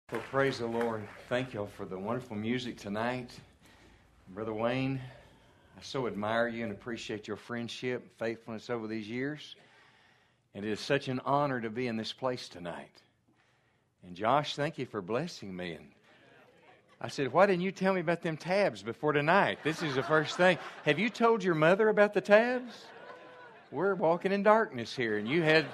Well, praise the Lord. Thank you all for the wonderful music tonight. Brother Wayne, I so admire you and appreciate your friendship, faithfulness over these years. And it is such an honor to be in this place tonight. And Josh, thank you for blessing me. And I said, why didn't you tell me about them tabs before tonight? This is the first thing. Have you told your mother about the tabs? We're walking in darkness here, and you had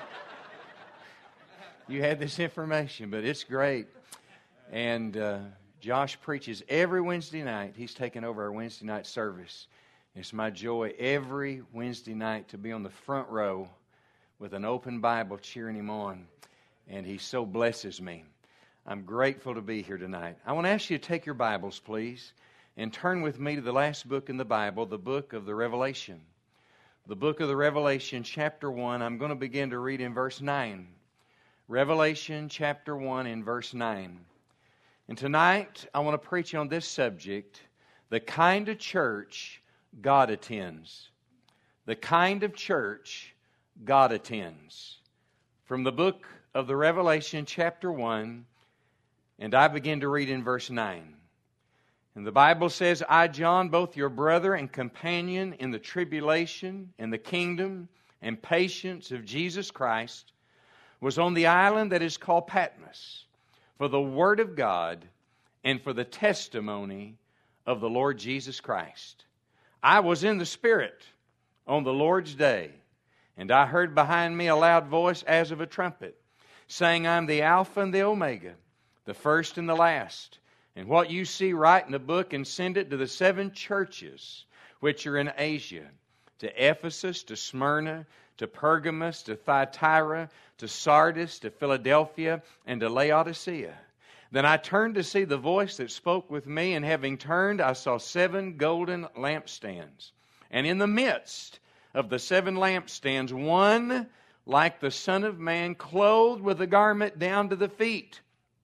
this information, but it's great. And Josh preaches every Wednesday night. He's taken over our Wednesday night service. It's my joy every Wednesday night to be on the front row with an open Bible cheering him on. And he so blesses me. I'm grateful to be here tonight. I want to ask you to take your Bibles, please, and turn with me to the last book in the Bible, the book of the Revelation. The book of the Revelation, chapter 1. I'm going to begin to read in verse 9. Revelation, chapter 1, in verse 9. And tonight, I want to preach on this subject, the kind of church God attends. The kind of church God attends. From the book of the Revelation, chapter 1, and I begin to read in verse 9. And the Bible says, I, John, both your brother and companion in the tribulation and the kingdom and patience of Jesus Christ, was on the island that is called Patmos, for the word of God and for the testimony of the Lord Jesus Christ. I was in the Spirit on the Lord's day, and I heard behind me a loud voice as of a trumpet, saying, I am the Alpha and the Omega, the first and the last. And what you see, write in the book and send it to the 7 churches which are in Asia, to Ephesus, to Smyrna, to Pergamos, to Thyatira, to Sardis, to Philadelphia, and to Laodicea. Then I turned to see the voice that spoke with me, and having turned, I saw 7 golden lampstands. And in the midst of the 7 lampstands, one like the Son of Man, clothed with a garment down to the feet,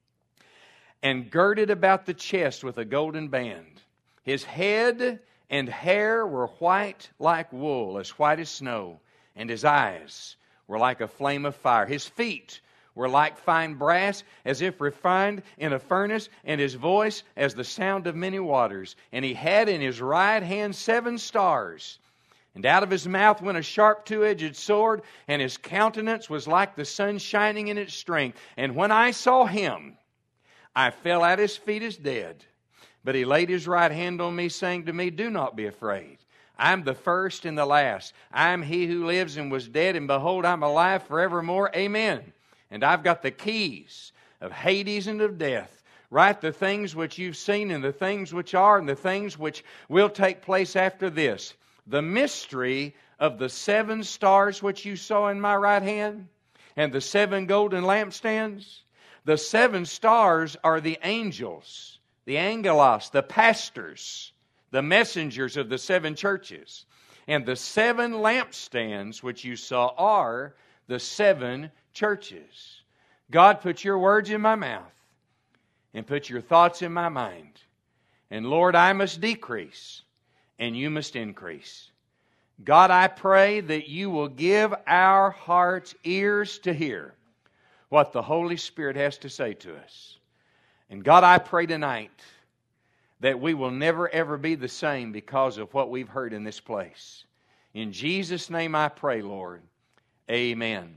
and girded about the chest with a golden band. His head and hair were white like wool, as white as snow, and his eyes were like a flame of fire. His feet were like fine brass, as if refined in a furnace, and his voice as the sound of many waters. And he had in his right hand 7 stars. And out of his mouth went a sharp 2-edged sword, and his countenance was like the sun shining in its strength. And when I saw him, I fell at his feet as dead. But he laid his right hand on me, saying to me, do not be afraid. I am the first and the last. I am he who lives and was dead, and behold, I am alive forevermore. Amen. And I've got the keys of Hades and of death. Write the things which you've seen, and the things which are, and the things which will take place after this. The mystery of the 7 stars which you saw in my right hand, and the 7 golden lampstands. The 7 stars are the angels, the angelos, the pastors, the messengers of the 7 churches. And the 7 lampstands which you saw are the 7 churches. God, put your words in my mouth and put your thoughts in my mind. And Lord, I must decrease and you must increase. God, I pray that you will give our hearts ears to hear what the Holy Spirit has to say to us. And God, I pray tonight that we will never ever be the same because of what we've heard in this place. In Jesus' name I pray, Lord. Amen.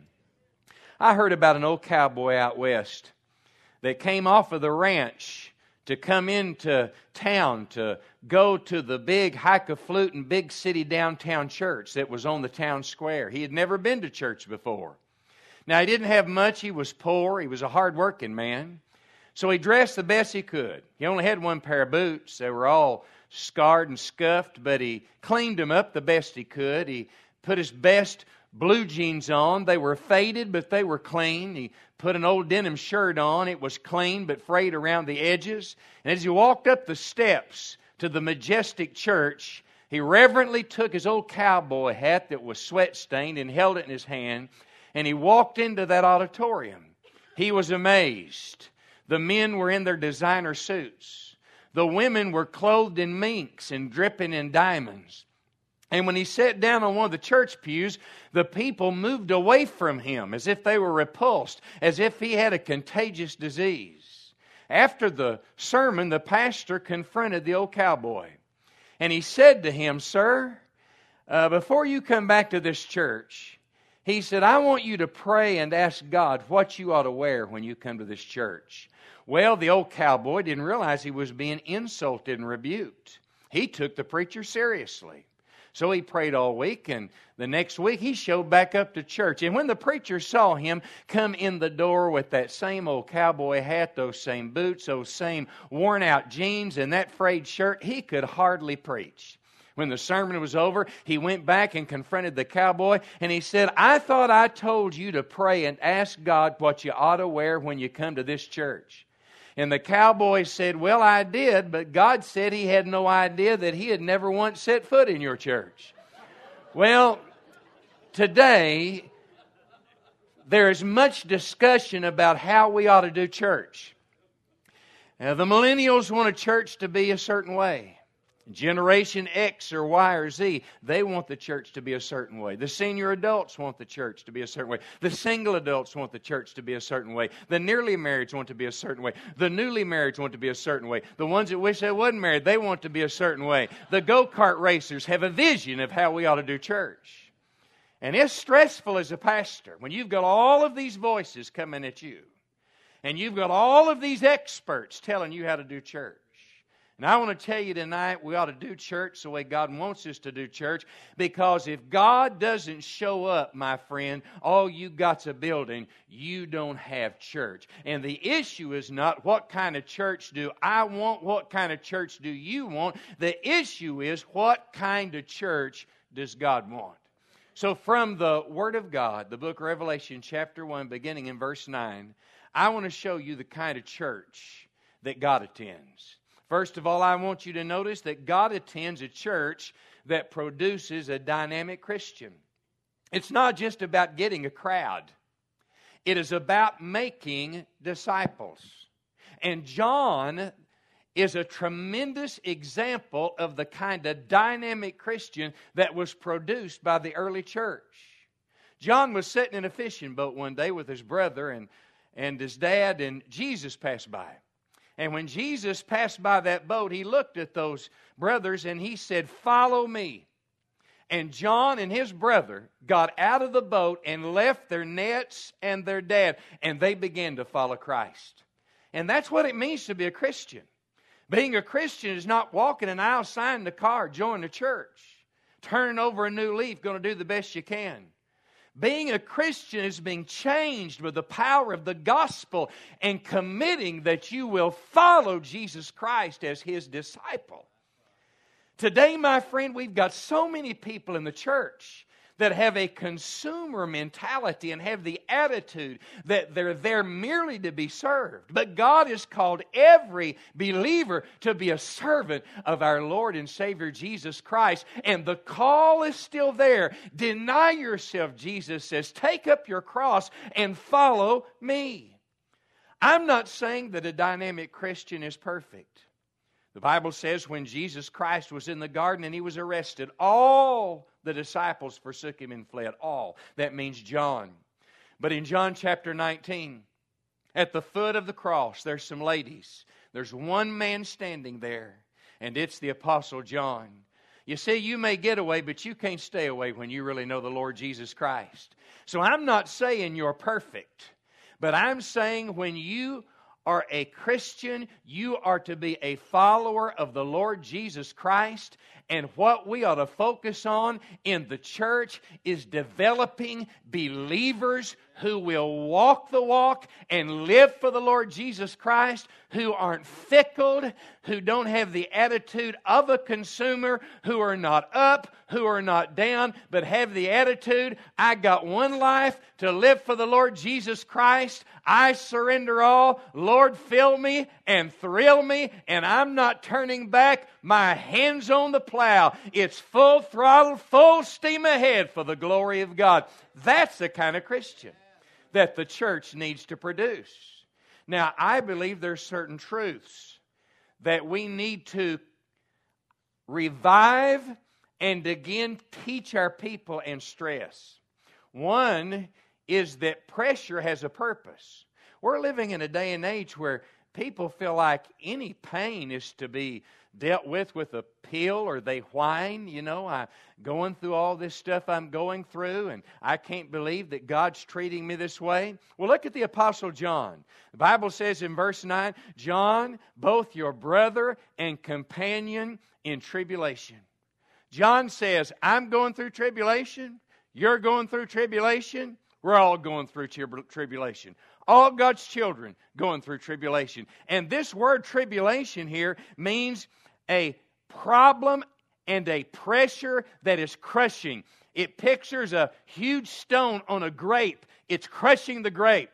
I heard about an old cowboy out west that came off of the ranch to come into town to go to the big highfalutin big city downtown church that was on the town square. He had never been to church before. Now, he didn't have much. He was poor. He was a hard-working man. So he dressed the best he could. He only had 1 pair of boots. They were all scarred and scuffed, but he cleaned them up the best he could. He put his best blue jeans on. They were faded, but they were clean. He put an old denim shirt on. It was clean, but frayed around the edges. And as he walked up the steps to the majestic church, he reverently took his old cowboy hat that was sweat-stained and held it in his hand. And he walked into that auditorium. He was amazed. The men were in their designer suits. The women were clothed in minks and dripping in diamonds. And when he sat down on one of the church pews, the people moved away from him as if they were repulsed, as if he had a contagious disease. After the sermon, the pastor confronted the old cowboy. And he said to him, "Sir, before you come back to this church," he said, "I want you to pray and ask God what you ought to wear when you come to this church." Well, the old cowboy didn't realize he was being insulted and rebuked. He took the preacher seriously. So he prayed all week, and the next week he showed back up to church. And when the preacher saw him come in the door with that same old cowboy hat, those same boots, those same worn-out jeans, and that frayed shirt, he could hardly preach. When the sermon was over, he went back and confronted the cowboy, and he said, "I thought I told you to pray and ask God what you ought to wear when you come to this church." And the cowboy said, "Well, I did, but God said He had no idea that he had never once set foot in your church." Well, today, there is much discussion about how we ought to do church. Now, the millennials want a church to be a certain way. Generation X or Y or Z, they want the church to be a certain way. The senior adults want the church to be a certain way. The single adults want the church to be a certain way. The nearly married want to be a certain way. The newly married want to be a certain way. The ones that wish they wasn't married, they want to be a certain way. The go-kart racers have a vision of how we ought to do church. And it's stressful as a pastor when you've got all of these voices coming at you. And you've got all of these experts telling you how to do church. And I want to tell you tonight, we ought to do church the way God wants us to do church, because if God doesn't show up, my friend, all you got's a building, you don't have church. And the issue is not what kind of church do I want, what kind of church do you want. The issue is what kind of church does God want. So from the Word of God, the book of Revelation chapter 1, beginning in verse 9, I want to show you the kind of church that God attends. First of all, I want you to notice that God attends a church that produces a dynamic Christian. It's not just about getting a crowd. It is about making disciples. And John is a tremendous example of the kind of dynamic Christian that was produced by the early church. John was sitting in a fishing boat one day with his brother and his dad, and Jesus passed by. And when Jesus passed by that boat, he looked at those brothers and he said, "Follow me." And John and his brother got out of the boat and left their nets and their dad, and they began to follow Christ. And that's what it means to be a Christian. Being a Christian is not walking an aisle, signing the card, joining the church, turning over a new leaf, going to do the best you can. Being a Christian is being changed with the power of the gospel and committing that you will follow Jesus Christ as His disciple. Today, my friend, we've got so many people in the church that have a consumer mentality and have the attitude that they're there merely to be served. But God has called every believer to be a servant of our Lord and Savior Jesus Christ. And the call is still there. Deny yourself, Jesus says. Take up your cross and follow me. I'm not saying that a dynamic Christian is perfect. The Bible says when Jesus Christ was in the garden and He was arrested, all the disciples forsook Him and fled. All. That means John. But in John chapter 19, at the foot of the cross, there's some ladies. There's one man standing there, and it's the Apostle John. You see, you may get away, but you can't stay away when you really know the Lord Jesus Christ. So I'm not saying you're perfect, but I'm saying when you are a Christian, you are to be a follower of the Lord Jesus Christ. And what we ought to focus on in the church is developing believers who will walk the walk and live for the Lord Jesus Christ, who aren't fickle, who don't have the attitude of a consumer, who are not up, who are not down, but have the attitude, I got one life to live for the Lord Jesus Christ. I surrender all. Lord, fill me and thrill me, and I'm not turning back. My hands on the plow. It's full throttle, full steam ahead for the glory of God. That's the kind of Christian that the church needs to produce. Now, I believe there's certain truths that we need to revive and again teach our people and stress. One is that pressure has a purpose. We're living in a day and age where people feel like any pain is to be dealt with a pill, or they whine, I'm going through all this stuff I'm going through, and I can't believe that God's treating me this way. Well, look at the Apostle John. The Bible says in verse 9, John, both your brother and companion in tribulation. John says, I'm going through tribulation, you're going through tribulation, we're all going through tribulation. All God's children going through tribulation. And this word tribulation here means a problem and a pressure that is crushing. It pictures a huge stone on a grape. It's crushing the grape.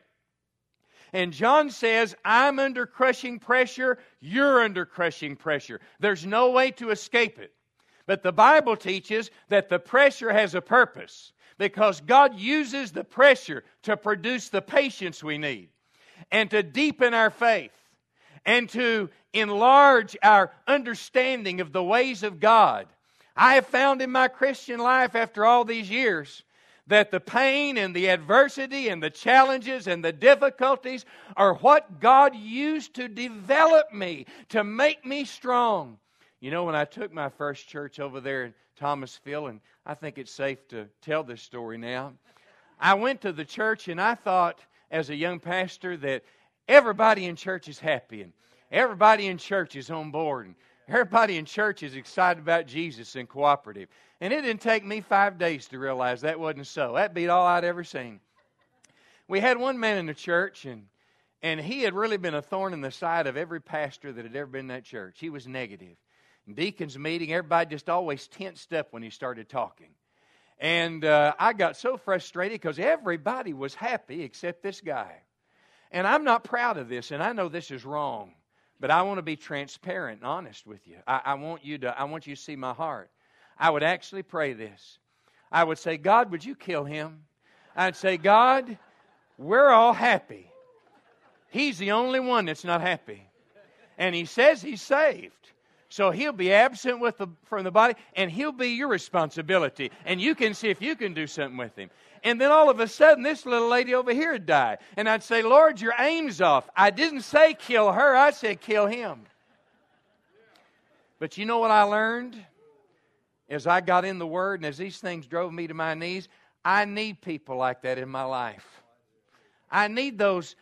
And John says, I'm under crushing pressure, you're under crushing pressure. There's no way to escape it. But the Bible teaches that the pressure has a purpose, because God uses the pressure to produce the patience we need, and to deepen our faith, and to enlarge our understanding of the ways of God. I have found in my Christian life after all these years that the pain and the adversity and the challenges and the difficulties are what God used to develop me, to make me strong. When I took my first church over there in Thomasville, and I think it's safe to tell this story now, I went to the church and I thought as a young pastor that everybody in church is happy, and everybody in church is on board, and everybody in church is excited about Jesus and cooperative. And it didn't take me 5 days to realize that wasn't so. That beat all I'd ever seen. We had one man in the church, and he had really been a thorn in the side of every pastor that had ever been in that church. He was negative. In deacons meeting, everybody just always tensed up when he started talking. And I got so frustrated because everybody was happy except this guy. And I'm not proud of this, and I know this is wrong, but I want to be transparent and honest with you. I want you to see my heart. I would actually pray this. I would say, God, would you kill him? I'd say, God, we're all happy. He's the only one that's not happy. And he says he's saved. So he'll be absent from the body, and he'll be your responsibility. And you can see if you can do something with him. And then all of a sudden, this little lady over here would die. And I'd say, Lord, your aim's off. I didn't say kill her. I said kill him. But you know what I learned? As I got in the Word and as these things drove me to my knees, I need people like that in my life. I need those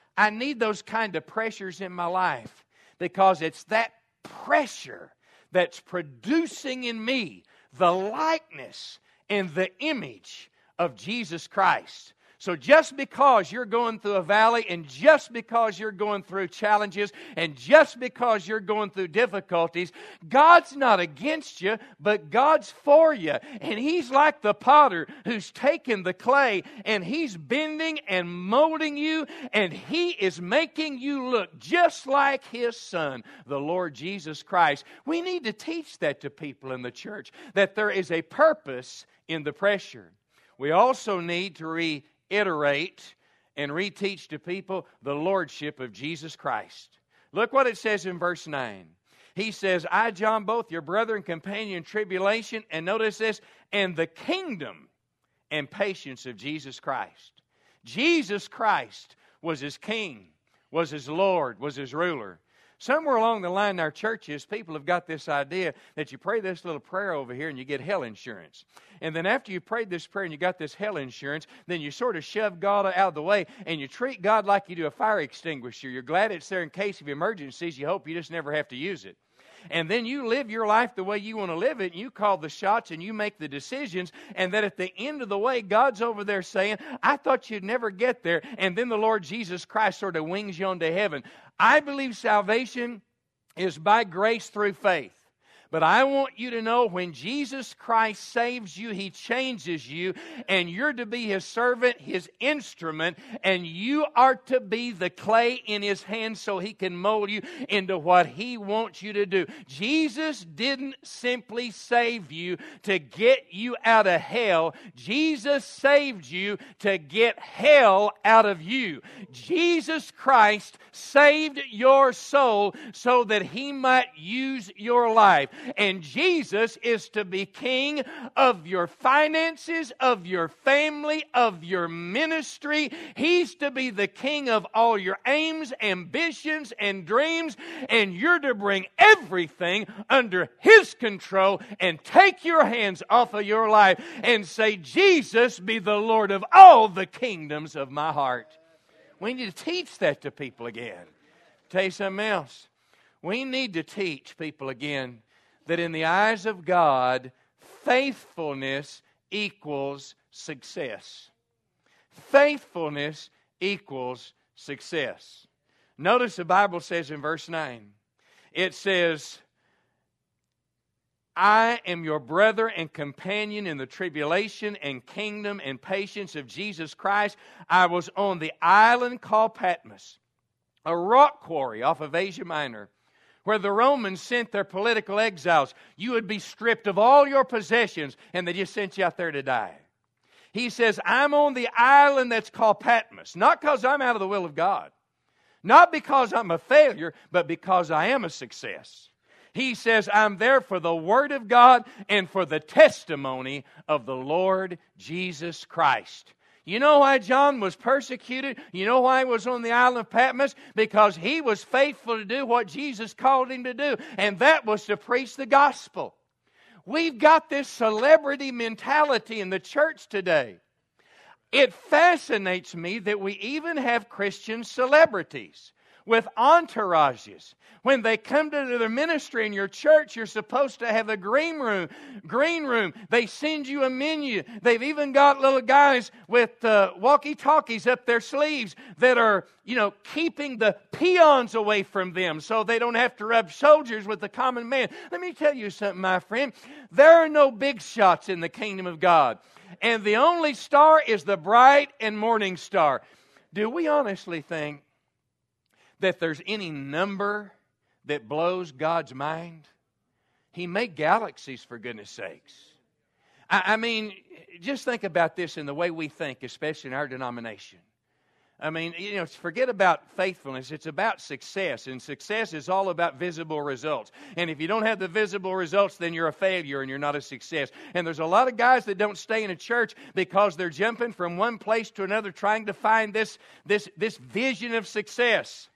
kind of pressures in my life, because it's that pressure that's producing in me the likeness and the image of Jesus Christ. So just because you're going through a valley, and just because you're going through challenges, and just because you're going through difficulties, God's not against you, but God's for you. And He's like the potter who's taken the clay, and He's bending and molding you, and He is making you look just like His Son, the Lord Jesus Christ. We need to teach that to people in the church, that there is a purpose in the pressure. We also need to reiterate and reteach to people the lordship of Jesus Christ. Look what it says in verse 9. He says, I, John, both your brother and companion in tribulation, and notice this, and the kingdom and patience of Jesus Christ. Jesus Christ was His King, was His Lord, was His ruler. Somewhere along the line in our churches, people have got this idea that you pray this little prayer over here and you get hell insurance. And then after you prayed this prayer and you got this hell insurance, then you sort of shove God out of the way and you treat God like you do a fire extinguisher. You're glad it's there in case of emergencies. You hope you just never have to use it. And then you live your life the way you want to live it, and you call the shots and you make the decisions, and that at the end of the way, God's over there saying, I thought you'd never get there, and then the Lord Jesus Christ sort of wings you onto heaven. I believe salvation is by grace through faith. But I want you to know, when Jesus Christ saves you, He changes you, and you're to be His servant, His instrument, and you are to be the clay in His hands so He can mold you into what He wants you to do. Jesus didn't simply save you to get you out of hell. Jesus saved you to get hell out of you. Jesus Christ saved your soul so that He might use your life. And Jesus is to be king of your finances, of your family, of your ministry. He's to be the king of all your aims, ambitions, and dreams. And you're to bring everything under His control and take your hands off of your life and say, Jesus, be the Lord of all the kingdoms of my heart. We need to teach that to people again. Tell you something else. We need to teach people again that in the eyes of God, faithfulness equals success. Faithfulness equals success. Notice the Bible says in verse 9, it says, I am your brother and companion in the tribulation and kingdom and patience of Jesus Christ. I was on the island called Patmos, a rock quarry off of Asia Minor, where the Romans sent their political exiles. You would be stripped of all your possessions, and they just sent you out there to die. He says, I'm on the island that's called Patmos, not because I'm out of the will of God, not because I'm a failure, but because I am a success. He says, I'm there for the Word of God and for the testimony of the Lord Jesus Christ. You know why John was persecuted? You know why he was on the island of Patmos? Because he was faithful to do what Jesus called him to do, and that was to preach the gospel. We've got this celebrity mentality in the church today. It fascinates me that we even have Christian celebrities with entourages. When they come to their ministry in your church, you're supposed to have a green room. They send you a menu. They've even got little guys with walkie-talkies up their sleeves that are, keeping the peons away from them so they don't have to rub shoulders with the common man. Let me tell you something, my friend. There are no big shots in the kingdom of God. And the only star is the bright and morning star. Do we honestly think that there's any number that blows God's mind? He made galaxies, for goodness sakes. I mean, just think about this in the way we think, especially in our denomination. I mean, forget about faithfulness. It's about success. And success is all about visible results. And if you don't have the visible results, then you're a failure and you're not a success. And there's a lot of guys that don't stay in a church because they're jumping from one place to another trying to find this vision of success.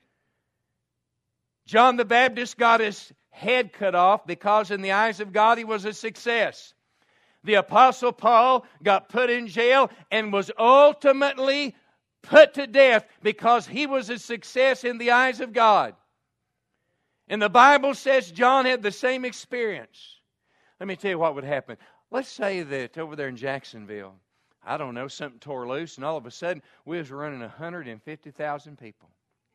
John the Baptist got his head cut off because in the eyes of God he was a success. The Apostle Paul got put in jail and was ultimately put to death because he was a success in the eyes of God. And the Bible says John had the same experience. Let me tell you what would happen. Let's say that over there in Jacksonville, I don't know, something tore loose and all of a sudden we was running 150,000 people.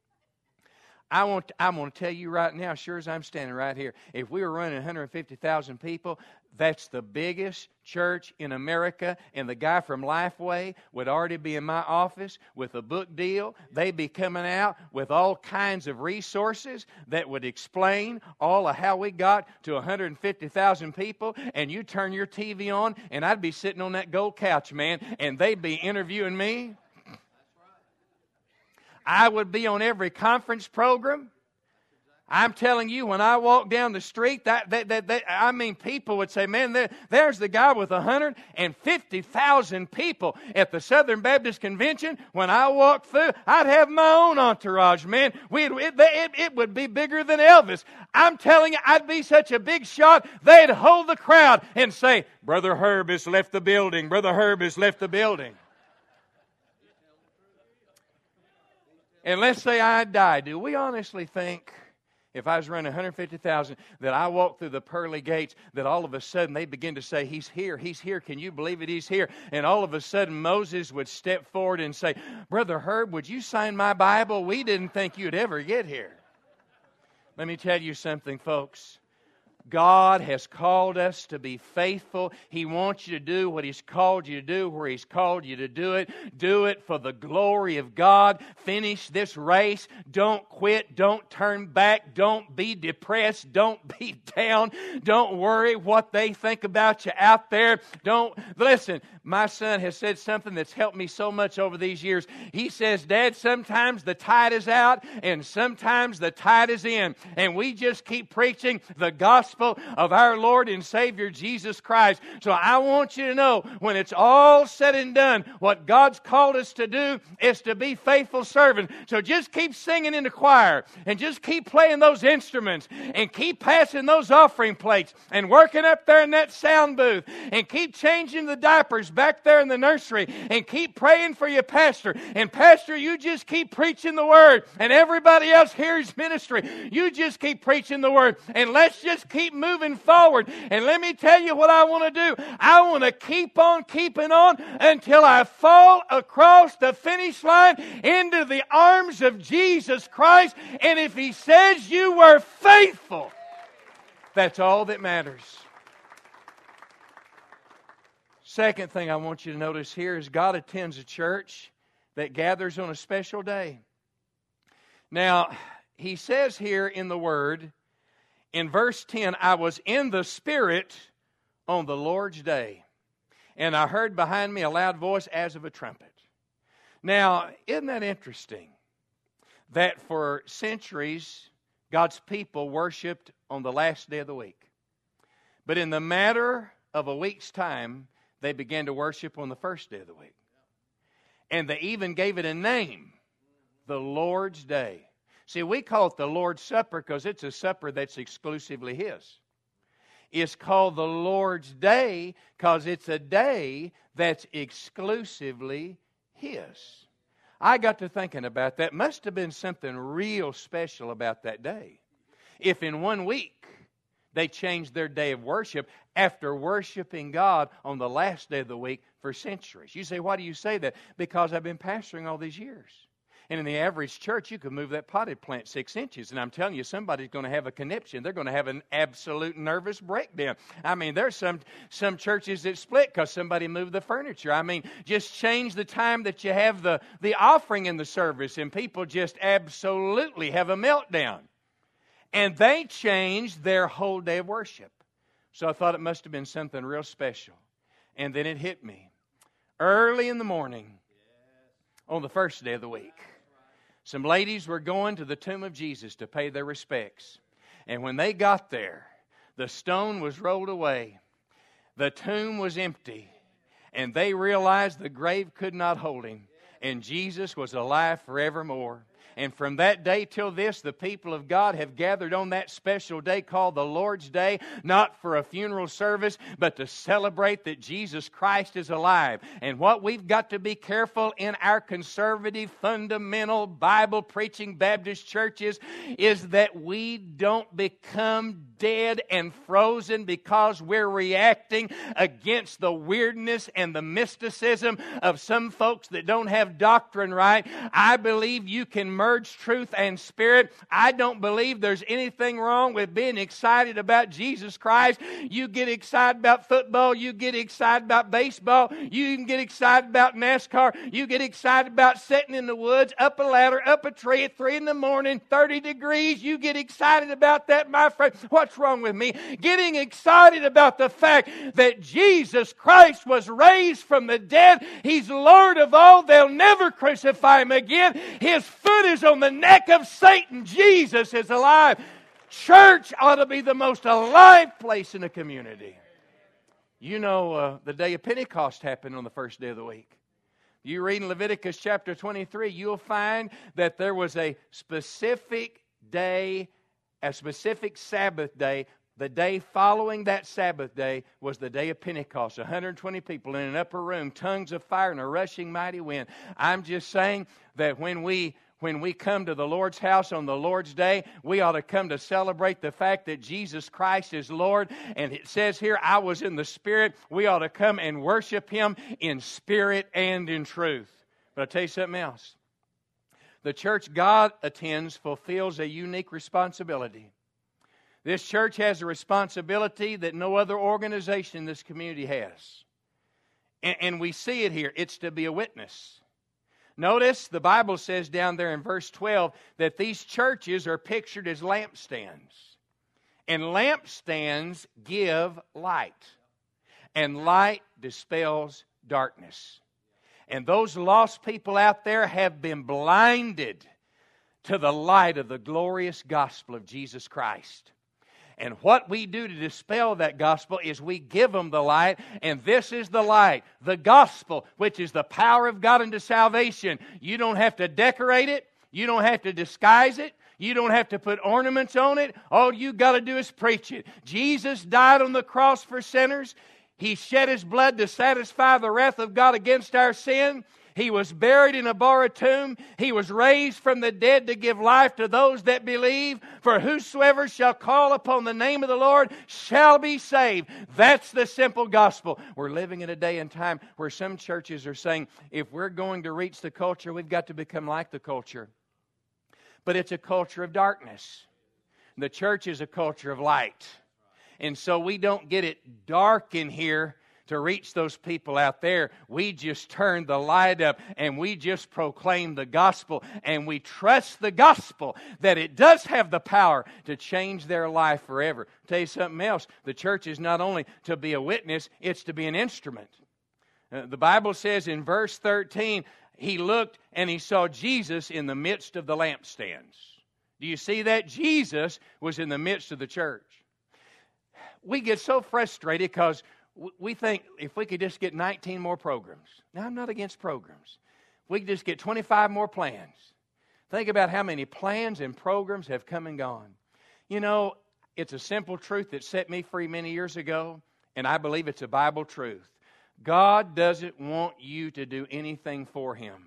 I'm going to tell you right now, sure as I'm standing right here, if we were running 150,000 people, that's the biggest church in America, and the guy from Lifeway would already be in my office with a book deal. They'd be coming out with all kinds of resources that would explain all of how we got to 150,000 people, and you turn your TV on, and I'd be sitting on that gold couch, man, and they'd be interviewing me. I would be on every conference program. I'm telling you, when I walk down the street, people would say, man, there's the guy with 150,000 people at the Southern Baptist Convention. When I walk through, I'd have my own entourage, man. It would be bigger than Elvis. I'm telling you, I'd be such a big shot, they'd hold the crowd and say, Brother Herb has left the building. Brother Herb has left the building. And let's say I die. Do we honestly think, if I was running 150,000, that I walked through the pearly gates, that all of a sudden they begin to say, He's here, He's here. Can you believe it? He's here. And all of a sudden Moses would step forward and say, Brother Herb, would you sign my Bible? We didn't think you'd ever get here. Let me tell you something, folks. God has called us to be faithful. He wants you to do what He's called you to do, where He's called you to do it. Do it for the glory of God. Finish this race. Don't quit. Don't turn back. Don't be depressed. Don't be down. Don't worry what they think about you out there. Listen, my son has said something that's helped me so much over these years. He says, Dad, sometimes the tide is out and sometimes the tide is in. And we just keep preaching the gospel gospel of our Lord and Savior Jesus Christ. So I want you to know, when it's all said and done, what God's called us to do is to be faithful servants. So just keep singing in the choir, and just keep playing those instruments, and keep passing those offering plates, and working up there in that sound booth, and keep changing the diapers back there in the nursery, and keep praying for your pastor. And pastor, you just keep preaching the Word, and everybody else hears ministry. You just keep preaching the Word, and let's just keep moving forward. And let me tell you what I want to do. I want to keep on keeping on until I fall across the finish line into the arms of Jesus Christ. And if He says you were faithful, that's all that matters. Second thing I want you to notice here is God attends a church that gathers on a special day. Now, He says here in the Word, in verse 10, I was in the Spirit on the Lord's day, and I heard behind me a loud voice as of a trumpet. Now, isn't that interesting? That for centuries, God's people worshiped on the last day of the week. But in the matter of a week's time, they began to worship on the first day of the week. And they even gave it a name, the Lord's Day. See, we call it the Lord's Supper because it's a supper that's exclusively His. It's called the Lord's Day because it's a day that's exclusively His. I got to thinking about that. Must have been something real special about that day. If in 1 week they changed their day of worship after worshiping God on the last day of the week for centuries. You say, why do you say that? Because I've been pastoring all these years. And in the average church, you could move that potted plant 6 inches. And I'm telling you, somebody's going to have a conniption. They're going to have an absolute nervous breakdown. I mean, there's some churches that split because somebody moved the furniture. I mean, just change the time that you have the offering in the service, and people just absolutely have a meltdown. And they changed their whole day of worship. So I thought it must have been something real special. And then it hit me. Early in the morning, on the first day of the week, some ladies were going to the tomb of Jesus to pay their respects. And when they got there, the stone was rolled away. The tomb was empty. And they realized the grave could not hold Him. And Jesus was alive forevermore. And from that day till this, the people of God have gathered on that special day called the Lord's Day, not for a funeral service, but to celebrate that Jesus Christ is alive. And what we've got to be careful in our conservative, fundamental, Bible-preaching Baptist churches is that we don't become dead and frozen because we're reacting against the weirdness and the mysticism of some folks that don't have doctrine right. I believe you can merge truth and spirit. I don't believe there's anything wrong with being excited about Jesus Christ. You get excited about football. You get excited about baseball. You can get excited about NASCAR. You get excited about sitting in the woods, up a ladder, up a tree at 3 in the morning, 30 degrees. You get excited about that, my friend. What's wrong with me? Getting excited about the fact that Jesus Christ was raised from the dead. He's Lord of all. They'll never crucify Him again. His foot is on the neck of Satan. Jesus is alive. Church ought to be the most alive place in the community. You know, the day of Pentecost happened on the first day of the week. You read in Leviticus chapter 23, you'll find that there was a specific day, a specific Sabbath day. The day following that Sabbath day was the day of Pentecost. 120 people in an upper room, tongues of fire and a rushing mighty wind. I'm just saying that when we come to the Lord's house on the Lord's day, we ought to come to celebrate the fact that Jesus Christ is Lord. And it says here, I was in the Spirit. We ought to come and worship Him in spirit and in truth. But I'll tell you something else. The church God attends fulfills a unique responsibility. This church has a responsibility that no other organization in this community has. And we see it here. It's to be a witness. Notice the Bible says down there in verse 12 that these churches are pictured as lampstands. And lampstands give light. And light dispels darkness. And those lost people out there have been blinded to the light of the glorious gospel of Jesus Christ. And what we do to dispel that gospel is we give them the light, and this is the light, the gospel, which is the power of God unto salvation. You don't have to decorate it. You don't have to disguise it. You don't have to put ornaments on it. All you got to do is preach it. Jesus died on the cross for sinners. He shed His blood to satisfy the wrath of God against our sin. He was buried in a borrowed tomb. He was raised from the dead to give life to those that believe. For whosoever shall call upon the name of the Lord shall be saved. That's the simple gospel. We're living in a day and time where some churches are saying, if we're going to reach the culture, we've got to become like the culture. But it's a culture of darkness. The church is a culture of light. And so we don't get it dark in here to reach those people out there. We just turn the light up and we just proclaim the gospel, and we trust the gospel that it does have the power to change their life forever. I'll tell you something else. The church is not only to be a witness, it's to be an instrument. The Bible says in verse 13, He looked and He saw Jesus in the midst of the lampstands. Do you see that? Jesus was in the midst of the church. We get so frustrated because we think if we could just get 19 more programs. Now, I'm not against programs. If we could just get 25 more plans. Think about how many plans and programs have come and gone. You know, it's a simple truth that set me free many years ago, and I believe it's a Bible truth. God doesn't want you to do anything for Him.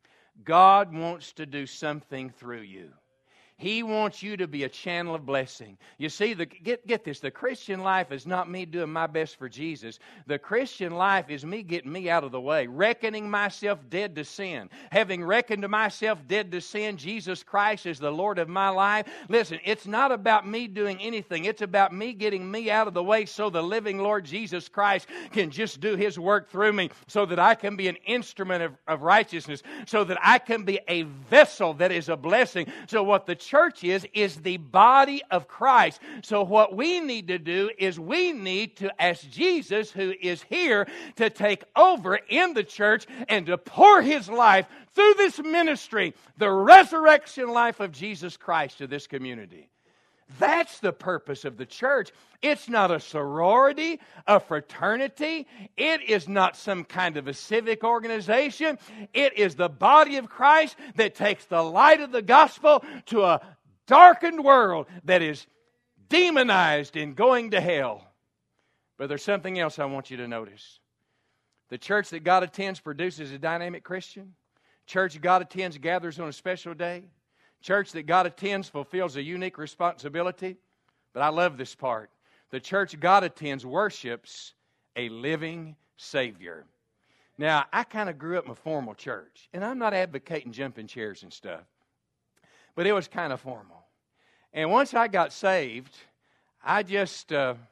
God wants to do something through you. He wants you to be a channel of blessing. You see, get this. The Christian life is not me doing my best for Jesus. The Christian life is me getting me out of the way, reckoning myself dead to sin. Having reckoned myself dead to sin, Jesus Christ is the Lord of my life. Listen, it's not about me doing anything. It's about me getting me out of the way so the living Lord Jesus Christ can just do His work through me, so that I can be an instrument of righteousness, so that I can be a vessel that is a blessing. So what the church is the body of Christ. So what we need to do is we need to ask Jesus, who is here, to take over in the church and to pour His life through this ministry, the resurrection life of Jesus Christ, to this community. That's the purpose of the church. It's not a sorority, a fraternity. It is not some kind of a civic organization. It is the body of Christ that takes the light of the gospel to a darkened world that is demonized and going to hell. But there's something else I want you to notice. The church that God attends produces a dynamic Christian. Church God attends gathers on a special day. Church that God attends fulfills a unique responsibility. But I love this part. The church God attends worships a living Savior. Now, I kind of grew up in a formal church. And I'm not advocating jumping chairs and stuff. But it was kind of formal. And once I got saved, I just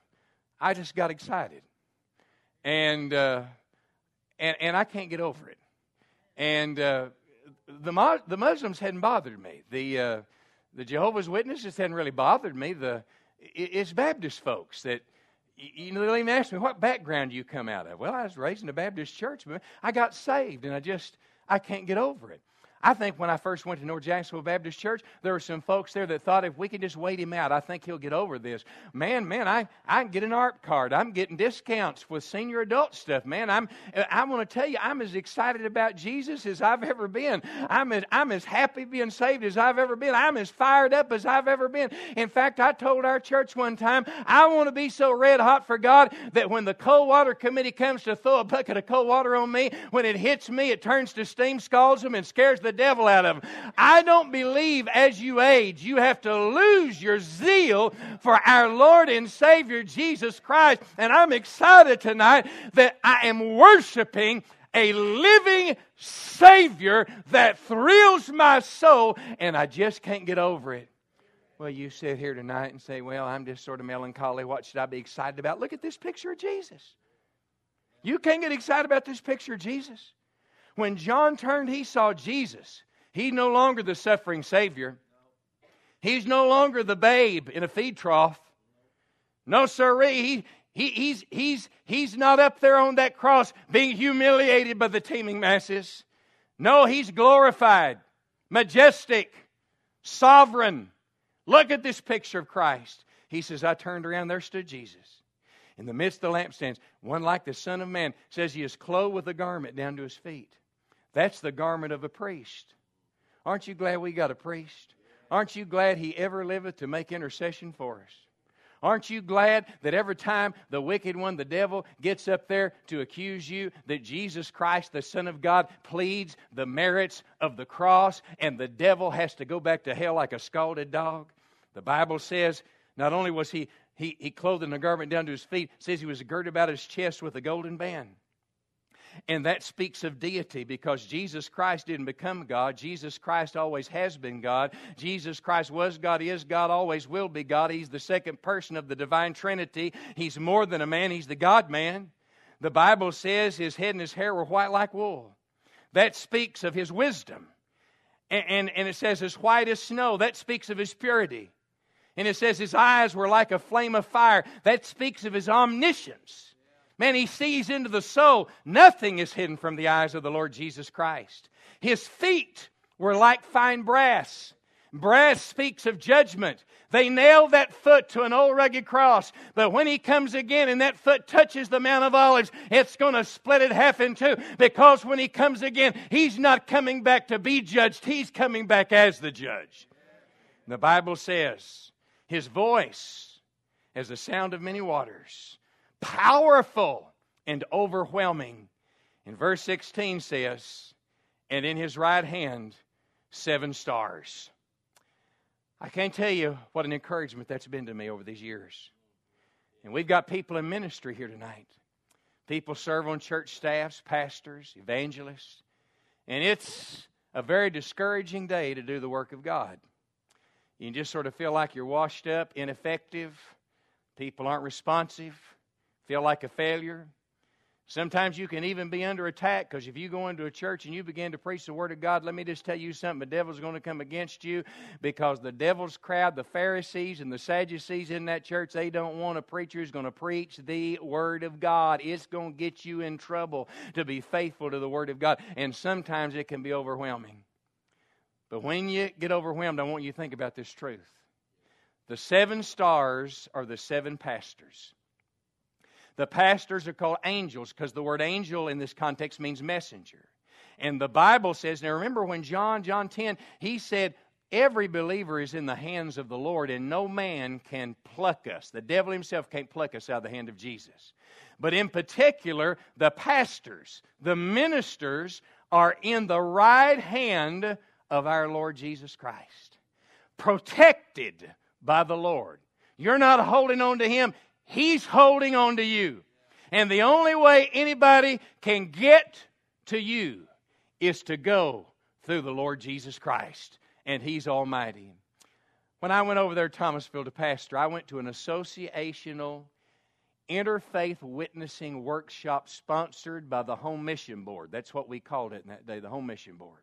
got excited. And I can't get over it. And the Muslims hadn't bothered me. The Jehovah's Witnesses hadn't really bothered me. It's Baptist folks that, you know, they'll even ask me, what background do you come out of? Well, I was raised in a Baptist church, but I got saved, and I can't get over it. I think when I first went to North Jacksonville Baptist Church, there were some folks there that thought if we could just wait him out, I think he'll get over this. Man, I can get an ARP card. I'm getting discounts with senior adult stuff. Man, I want to tell you, I'm as excited about Jesus as I've ever been. I'm as happy being saved as I've ever been. I'm as fired up as I've ever been. In fact, I told our church one time, I want to be so red hot for God that when the cold water committee comes to throw a bucket of cold water on me, when it hits me, it turns to steam, scalds them, and scares the devil out of them. I don't believe as you age, you have to lose your zeal for our Lord and Savior Jesus Christ. And I'm excited tonight that I am worshiping a living Savior that thrills my soul, and I just can't get over it. Well, you sit here tonight and say, well, I'm just sort of melancholy. What should I be excited about? Look at this picture of Jesus. You can't get excited about this picture of Jesus. When John turned, he saw Jesus. He's no longer the suffering Savior. He's no longer the babe in a feed trough. No, sirree. He's not up there on that cross being humiliated by the teeming masses. No, He's glorified, majestic, sovereign. Look at this picture of Christ. He says, I turned around, there stood Jesus. In the midst of the lampstands, one like the Son of Man, says he is clothed with a garment down to his feet. That's the garment of a priest. Aren't you glad we got a priest? Aren't you glad he ever liveth to make intercession for us? Aren't you glad that every time the wicked one, the devil, gets up there to accuse you, that Jesus Christ, the Son of God, pleads the merits of the cross, and the devil has to go back to hell like a scalded dog? The Bible says not only was he clothed in a garment down to his feet, it says he was girded about his chest with a golden band. And that speaks of deity, because Jesus Christ didn't become God. Jesus Christ always has been God. Jesus Christ was God, is God, always will be God. He's the second person of the divine Trinity. He's more than a man. He's the God-man. The Bible says his head and his hair were white like wool. That speaks of his wisdom. And it says as white as snow. That speaks of his purity. And it says his eyes were like a flame of fire. That speaks of his omniscience. Man, he sees into the soul. Nothing is hidden from the eyes of the Lord Jesus Christ. His feet were like fine brass. Brass speaks of judgment. They nailed that foot to an old rugged cross. But when he comes again and that foot touches the Mount of Olives, it's going to split it half in two. Because when he comes again, he's not coming back to be judged. He's coming back as the judge. The Bible says his voice as the sound of many waters. Powerful and overwhelming. And verse 16 says, and in his right hand 7 stars. I can't tell you what an encouragement that's been to me over these years. And we've got people in ministry here tonight. People serve on church staffs, pastors, evangelists. And it's a very discouraging day to do the work of God. You can just sort of feel like you're washed up, ineffective. People aren't responsive. Feel like a failure. Sometimes you can even be under attack, because if you go into a church and you begin to preach the Word of God, let me just tell you something, the devil's going to come against you, because the devil's crowd, the Pharisees and the Sadducees in that church, they don't want a preacher who's going to preach the Word of God. It's going to get you in trouble to be faithful to the Word of God, and sometimes it can be overwhelming. But when you get overwhelmed, I want you to think about this truth. The 7 stars are the 7 pastors. The pastors are called angels, because the word angel in this context means messenger. And the Bible says, now remember when John 10, he said, every believer is in the hands of the Lord, and no man can pluck us. The devil himself can't pluck us out of the hand of Jesus. But in particular, the pastors, the ministers, are in the right hand of our Lord Jesus Christ. Protected by the Lord. You're not holding on to him. He's holding on to you. And the only way anybody can get to you is to go through the Lord Jesus Christ. And He's almighty. When I went over there to Thomasville to pastor, I went to an associational interfaith witnessing workshop sponsored by the Home Mission Board. That's what we called it in that day, the Home Mission Board.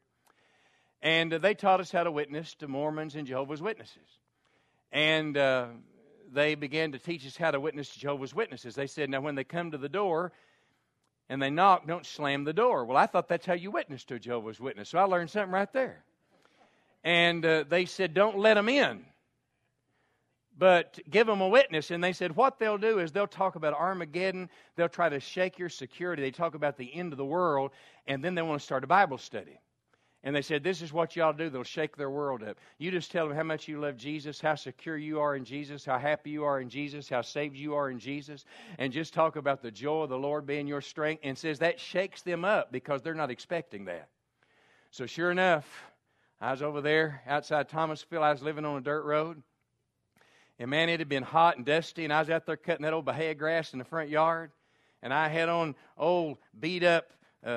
And they taught us how to witness to Mormons and Jehovah's Witnesses. And they began to teach us how to witness to Jehovah's Witnesses. They said, now when they come to the door and they knock, don't slam the door. Well, I thought that's how you witness to a Jehovah's Witness. So I learned something right there. And they said, don't let them in, but give them a witness. And they said what they'll do is they'll talk about Armageddon. They'll try to shake your security. They talk about the end of the world, and then they want to start a Bible study. And they said, this is what y'all do. They'll shake their world up. You just tell them how much you love Jesus, how secure you are in Jesus, how happy you are in Jesus, how saved you are in Jesus, and just talk about the joy of the Lord being your strength. And says that shakes them up because they're not expecting that. So sure enough, I was over there outside Thomasville. I was living on a dirt road. And man, it had been hot and dusty, and I was out there cutting that old bahia grass in the front yard. And I had on old beat up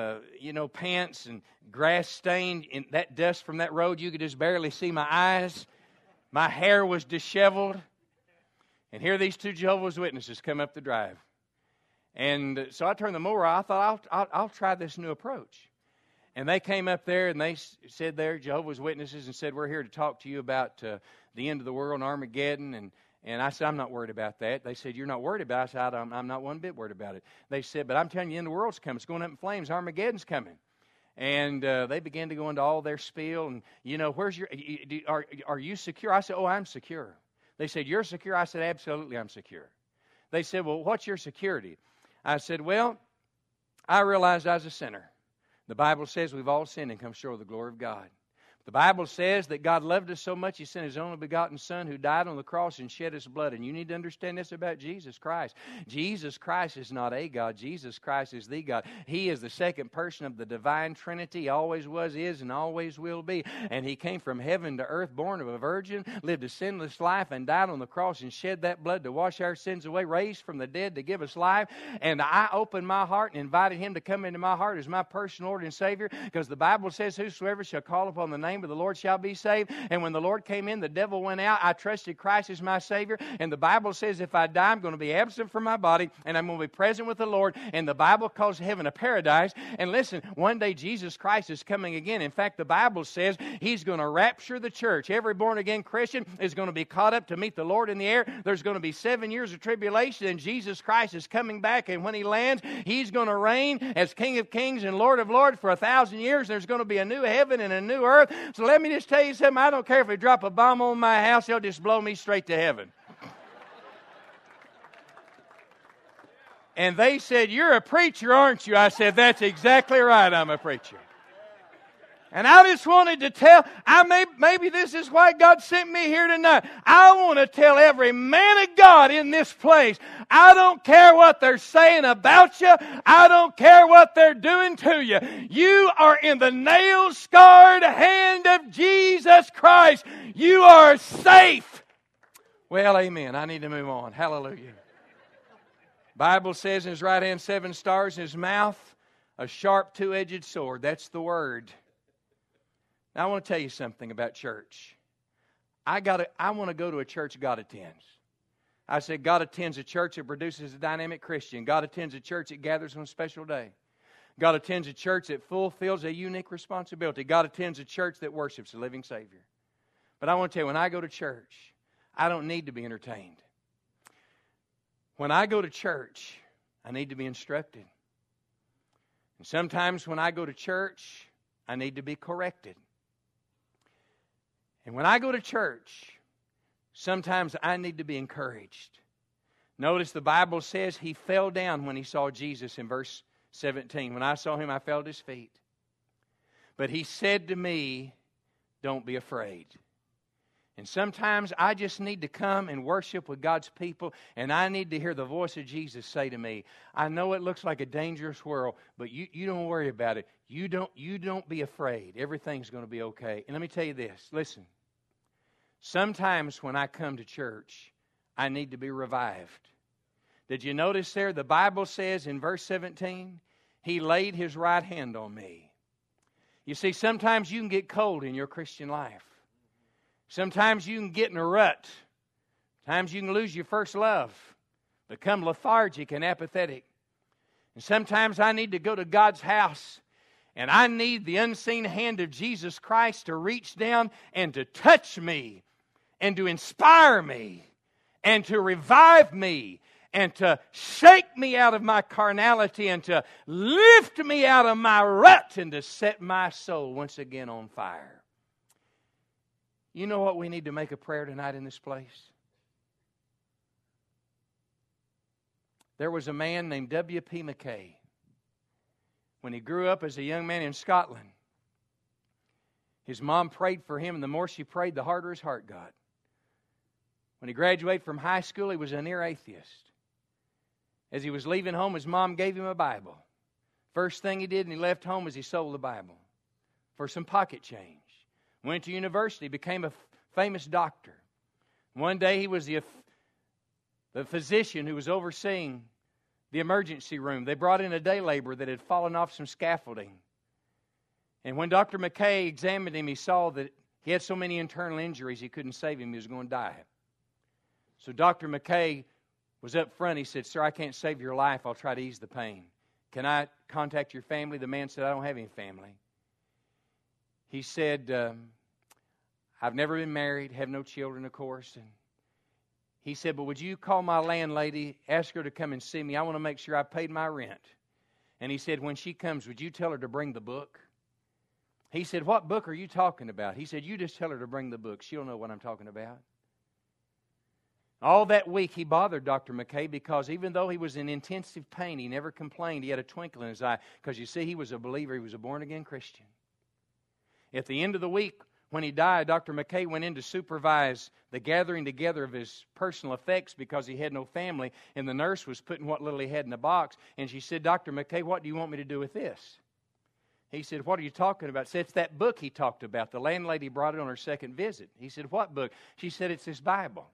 pants and grass stained, and that dust from that road, you could just barely see my eyes. My hair was disheveled. And here these 2 Jehovah's Witnesses come up the drive. And so I turned the mower off. I thought, I'll try this new approach. And they came up there and they said they're Jehovah's Witnesses and said, we're here to talk to you about the end of the world and Armageddon. And I said, I'm not worried about that. They said, you're not worried about it? I said, I'm not one bit worried about it. They said, but I'm telling you, the end of the world's coming. It's going up in flames. Armageddon's coming. And they began to go into all their spiel. And, where's your, are you secure? I said, oh, I'm secure. They said, you're secure? I said, absolutely, I'm secure. They said, well, what's your security? I said, well, I realized I was a sinner. The Bible says we've all sinned and come short of the glory of God. The Bible says that God loved us so much He sent His only begotten Son who died on the cross and shed His blood. And you need to understand this about Jesus Christ. Jesus Christ is not a God. Jesus Christ is the God. He is the second person of the divine Trinity. He always was, is, and always will be. And He came from heaven to earth, born of a virgin, lived a sinless life, and died on the cross and shed that blood to wash our sins away, raised from the dead to give us life. And I opened my heart and invited Him to come into my heart as my personal Lord and Savior, because the Bible says, whosoever shall call upon the name of the Lord shall be saved. And when the Lord came in, the devil went out. I trusted Christ as my Savior. And the Bible says if I die, I'm going to be absent from my body and I'm going to be present with the Lord. And the Bible calls heaven a paradise. And listen, one day Jesus Christ is coming again. In fact, the Bible says He's going to rapture the church. Every born-again Christian is going to be caught up to meet the Lord in the air. There's going to be 7 years of tribulation, and Jesus Christ is coming back. And when He lands, He's going to reign as King of Kings and Lord of Lords for 1,000 years. There's going to be a new heaven and a new earth. So let me just tell you something. I don't care if they drop a bomb on my house. They'll just blow me straight to heaven. And they said, you're a preacher, aren't you? I said, that's exactly right. I'm a preacher. And I just wanted to tell, maybe this is why God sent me here tonight. I want to tell every man of God in this place, I don't care what they're saying about you. I don't care what they're doing to you. You are in the nail-scarred hand of Jesus Christ. You are safe. Well, amen. I need to move on. Hallelujah. Bible says in His right hand 7 stars, in His mouth a sharp two-edged sword. That's the Word. Now, I want to tell you something about church. I want to go to a church God attends. I said God attends a church that produces a dynamic Christian. God attends a church that gathers on a special day. God attends a church that fulfills a unique responsibility. God attends a church that worships the living Savior. But I want to tell you, when I go to church, I don't need to be entertained. When I go to church, I need to be instructed. And sometimes when I go to church, I need to be corrected. And when I go to church, sometimes I need to be encouraged. Notice the Bible says He fell down when He saw Jesus in verse 17. When I saw Him, I fell at His feet. But He said to me, don't be afraid. And sometimes I just need to come and worship with God's people, and I need to hear the voice of Jesus say to me, I know it looks like a dangerous world, but you don't worry about it. You don't be afraid. Everything's going to be okay. And let me tell you this. Listen. Sometimes when I come to church, I need to be revived. Did you notice there? The Bible says in verse 17, He laid His right hand on me. You see, sometimes you can get cold in your Christian life. Sometimes you can get in a rut. Sometimes you can lose your first love, become lethargic and apathetic. And sometimes I need to go to God's house, and I need the unseen hand of Jesus Christ to reach down and to touch me, and to inspire me, and to revive me, and to shake me out of my carnality, and to lift me out of my rut, and to set my soul once again on fire. You know what we need to make a prayer tonight in this place? There was a man named W.P. McKay. When he grew up as a young man in Scotland, his mom prayed for him, and the more she prayed, the harder his heart got. When he graduated from high school, he was a near atheist. As he was leaving home, his mom gave him a Bible. First thing he did when he left home was he sold the Bible for some pocket change. Went to university, became a famous doctor. One day he was the physician who was overseeing the emergency room. They brought in a day laborer that had fallen off some scaffolding. And when Dr. McKay examined him, he saw that he had so many internal injuries he couldn't save him. He was going to die. So Dr. McKay was up front. He said, "Sir, I can't save your life. I'll try to ease the pain. Can I contact your family?" The man said, "I don't have any family." He said, "I've never been married, have no children, of course." And he said, "But would you call my landlady, ask her to come and see me? I want to make sure I paid my rent." And he said, "When she comes, would you tell her to bring the book?" He said, "What book are you talking about?" He said, "You just tell her to bring the book. She'll know what I'm talking about." All that week he bothered Dr. McKay because even though he was in intensive pain, he never complained. He had a twinkle in his eye because, you see, he was a believer. He was a born-again Christian. At the end of the week, when he died, Dr. McKay went in to supervise the gathering together of his personal effects because he had no family, and the nurse was putting what little he had in a box, and she said, Dr. McKay, what do you want me to do with this? He said, what are you talking about? She said, it's that book he talked about. The landlady brought it on her second visit. He said, what book? She said, it's his Bible.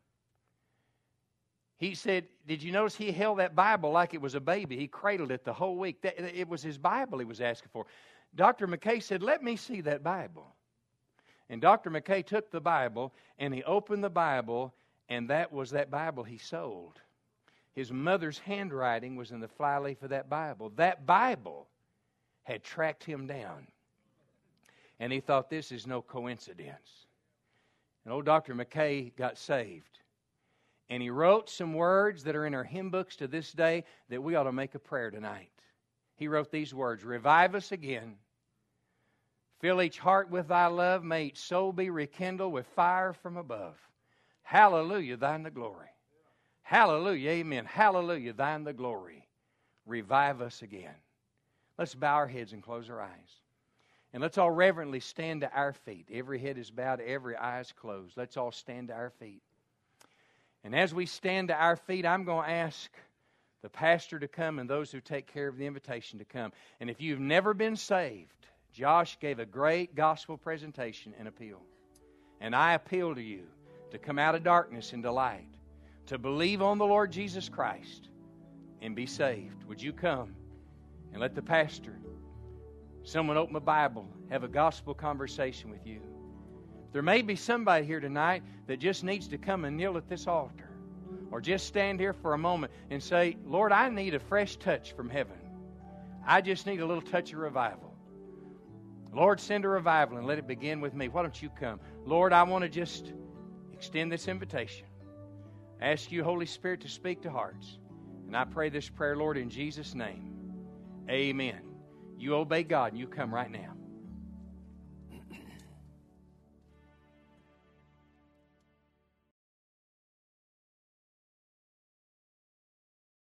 He said, did you notice he held that Bible like it was a baby? He cradled it the whole week. It was his Bible he was asking for. Dr. McKay said, let me see that Bible. And Dr. McKay took the Bible, and he opened the Bible, and that was that Bible he sold. His mother's handwriting was in the flyleaf of that Bible. That Bible had tracked him down. And he thought, this is no coincidence. And old Dr. McKay got saved. And he wrote some words that are in our hymn books to this day that we ought to make a prayer tonight. He wrote these words, revive us again. Fill each heart with thy love. May each soul be rekindled with fire from above. Hallelujah, thine the glory. Hallelujah, amen. Hallelujah, thine the glory. Revive us again. Let's bow our heads and close our eyes. And let's all reverently stand to our feet. Every head is bowed, every eye is closed. Let's all stand to our feet. And as we stand to our feet, I'm going to ask the pastor to come and those who take care of the invitation to come. And if you've never been saved, Josh gave a great gospel presentation and appeal. And I appeal to you to come out of darkness into light, to believe on the Lord Jesus Christ and be saved. Would you come and let the pastor, someone open the Bible, have a gospel conversation with you? There may be somebody here tonight that just needs to come and kneel at this altar, or just stand here for a moment and say, Lord, I need a fresh touch from heaven. I just need a little touch of revival. Lord, send a revival and let it begin with me. Why don't you come? Lord, I want to just extend this invitation. Ask you, Holy Spirit, to speak to hearts. And I pray this prayer, Lord, in Jesus' name. Amen. You obey God and you come right now.